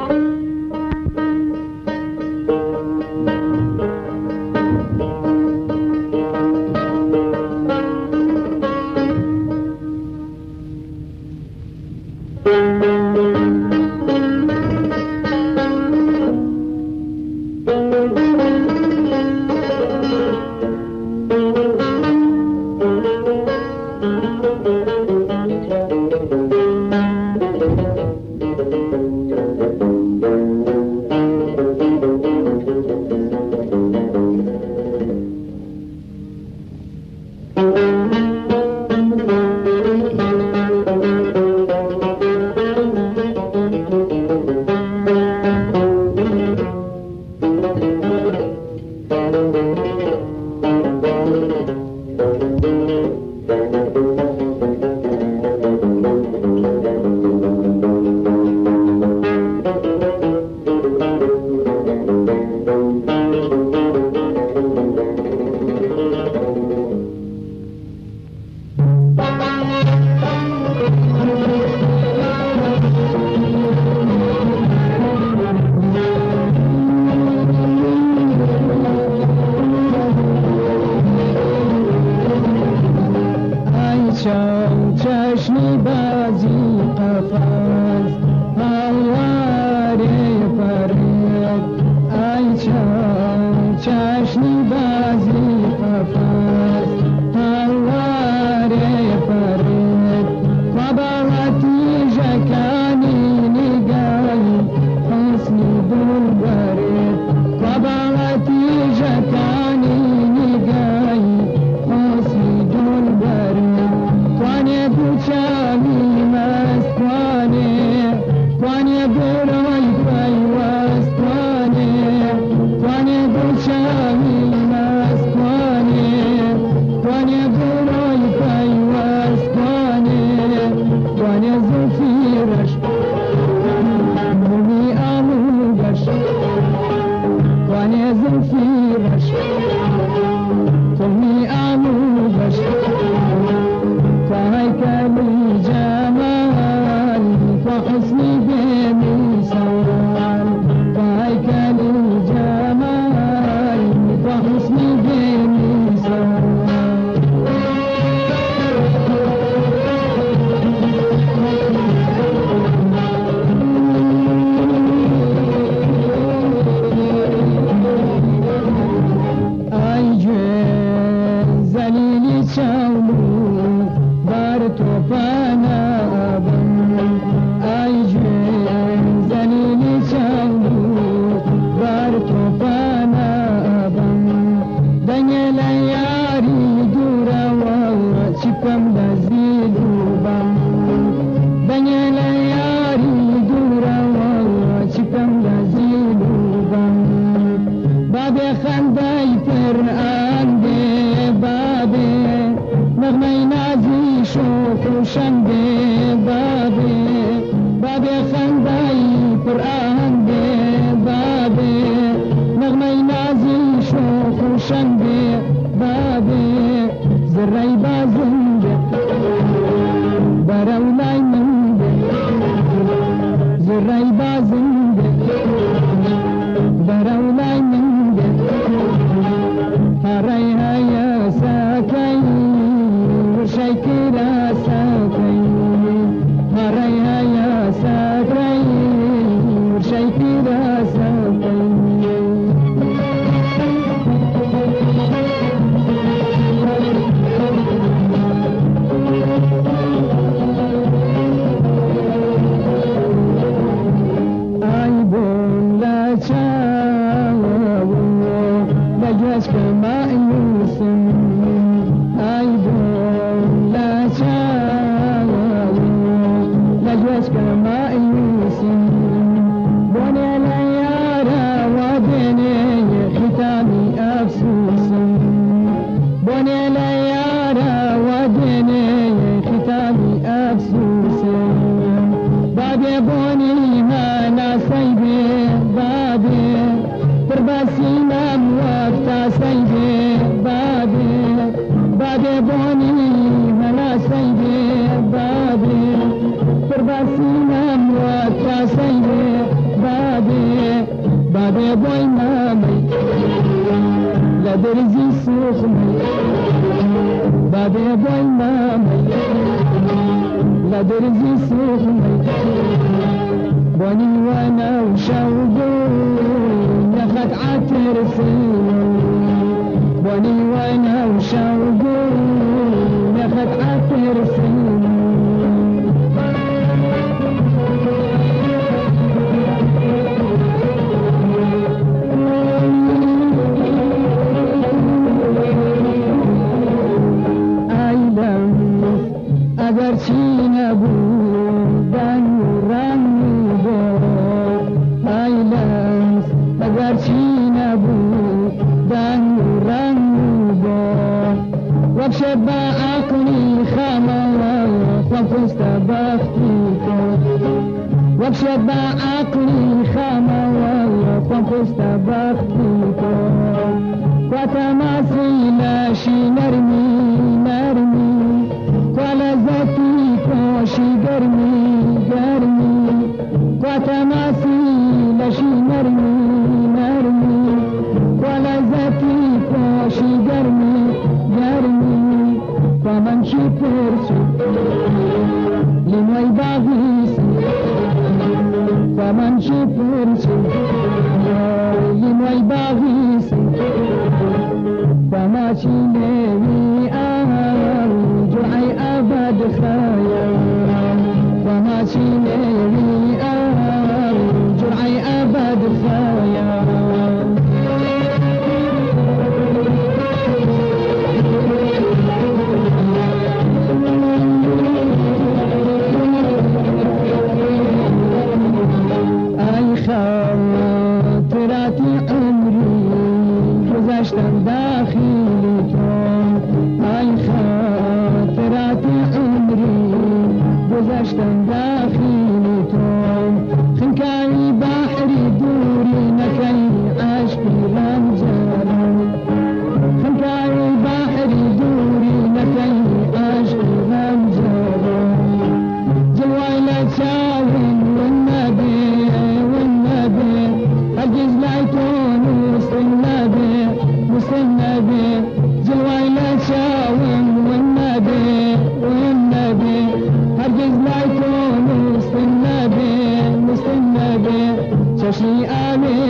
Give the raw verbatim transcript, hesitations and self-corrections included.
Baba بادي بوي مامي لا درزي سخمي بادي بوي مامي لا درزي سخمي بني وانا وشوقي نخد عترسي بني وانا وشوقي نخد عترسي اگر چی نبود رنگ بود ایلنس اگر چی نبود رنگ بود وقت با عقلی خمر وقت بختی کن وقت با عقلی خمر وقت بختی کن و تماثیلشی نرمی نرمی ولذتي كوشي قرمي قرمي وتماثيل شي نرمي نرمي ولذتي كوشي قرمي قرمي فمن شي فرسو لمي باغيسي فمن شي فرسو لمي باغيسي فما شي نبي جرعي أبد خيال وما شيني جرعي أبد خيال أي خاطراتي عمري گذشتم داخلتون أي خاطراتي عمري گذشتم داخلتون خنكاي بحري دوري نكاي عشقي رمزان خنكاي بحري دوري نكاي عشقي رمزان جواي لا تساوين والنبي والنبي أجز لايتون وسط النبي وسط النبي جواي لا تساوين والنبي والنبي هرجز لا يكون وسط النبي وسط النبي شاشي آمين